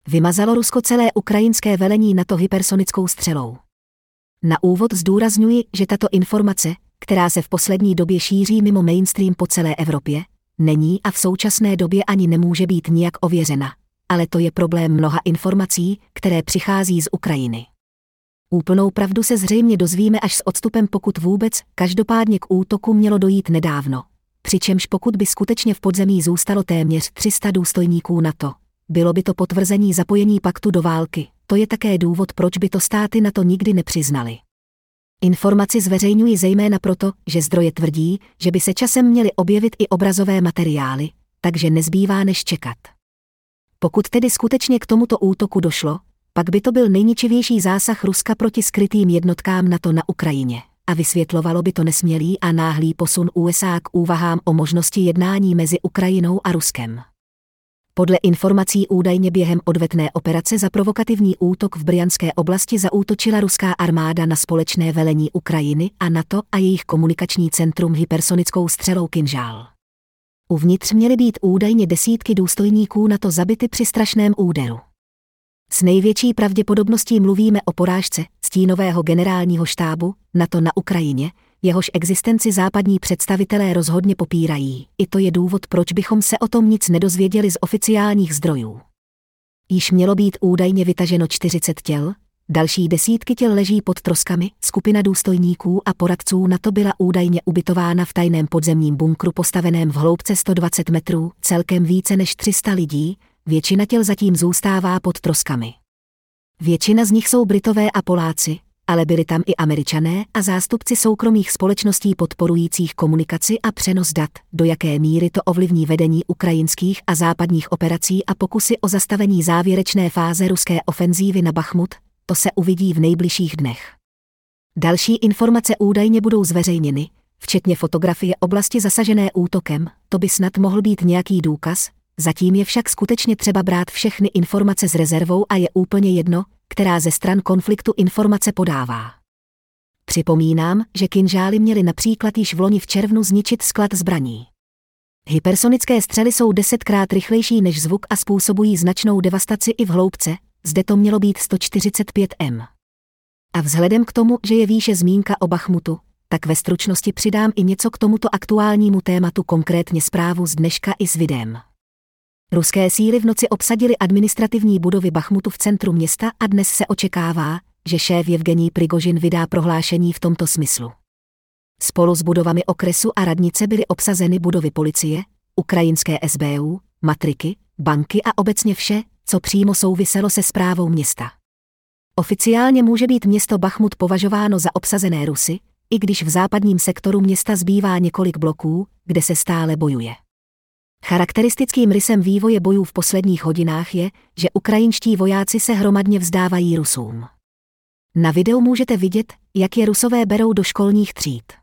Vymazalo Rusko celé ukrajinské velení NATO hypersonickou střelou. Na úvod zdůrazňuji, že tato informace, která se v poslední době šíří mimo mainstream po celé Evropě, není a v současné době ani nemůže být nijak ověřena, ale to je problém mnoha informací, které přichází z Ukrajiny. Úplnou pravdu se zřejmě dozvíme až s odstupem, pokud vůbec, každopádně k útoku mělo dojít nedávno, přičemž pokud by skutečně v podzemí zůstalo téměř 300 důstojníků NATO, bylo by to potvrzení zapojení paktu do války, to je také důvod, proč by to státy NATO nikdy nepřiznaly. Informaci zveřejňuji zejména proto, že zdroje tvrdí, že by se časem měly objevit i obrazové materiály, takže nezbývá než čekat. Pokud tedy skutečně k tomuto útoku došlo, pak by to byl nejničivější zásah Ruska proti skrytým jednotkám NATO na Ukrajině a vysvětlovalo by to nesmělý a náhlý posun USA k úvahám o možnosti jednání mezi Ukrajinou a Ruskem. Podle informací údajně během odvetné operace za provokativní útok v Brjanské oblasti zaútočila ruská armáda na společné velení Ukrajiny a NATO a jejich komunikační centrum hypersonickou střelou Kinžál. Uvnitř měly být údajně desítky důstojníků NATO zabity při strašném úderu. S největší pravděpodobností mluvíme o porážce stínového generálního štábu NATO na Ukrajině, jehož existenci západní představitelé rozhodně popírají. I to je důvod, proč bychom se o tom nic nedozvěděli z oficiálních zdrojů. Již mělo být údajně vytaženo 40 těl, další desítky těl leží pod troskami, skupina důstojníků a poradců NATO byla údajně ubytována v tajném podzemním bunkru postaveném v hloubce 120 metrů, celkem více než 300 lidí, většina těl zatím zůstává pod troskami. Většina z nich jsou Britové a Poláci, ale byli tam i Američané a zástupci soukromých společností podporujících komunikaci a přenos dat, do jaké míry to ovlivní vedení ukrajinských a západních operací a pokusy o zastavení závěrečné fáze ruské ofenzívy na Bachmut, to se uvidí v nejbližších dnech. Další informace údajně budou zveřejněny, včetně fotografie oblasti zasažené útokem, to by snad mohl být nějaký důkaz, zatím je však skutečně třeba brát všechny informace s rezervou a je úplně jedno, která ze stran konfliktu informace podává. Připomínám, že Kinžály měly například již vloni v červnu zničit sklad zbraní. Hypersonické střely jsou 10krát rychlejší než zvuk a způsobují značnou devastaci i v hloubce, zde to mělo být 145 m. A vzhledem k tomu, že je výše zmínka o Bachmutu, tak ve stručnosti přidám i něco k tomuto aktuálnímu tématu, konkrétně zprávu z dneška i s videem. Ruské síly v noci obsadily administrativní budovy Bachmutu v centru města a dnes se očekává, že šéf Jevgenij Prigožin vydá prohlášení v tomto smyslu. Spolu s budovami okresu a radnice byly obsazeny budovy policie, ukrajinské SBU, matriky, banky a obecně vše, co přímo souviselo se správou města. Oficiálně může být město Bachmut považováno za obsazené Rusy, i když v západním sektoru města zbývá několik bloků, kde se stále bojuje. Charakteristickým rysem vývoje bojů v posledních hodinách je, že ukrajinští vojáci se hromadně vzdávají Rusům. Na videu můžete vidět, jak je Rusové berou do školních tříd.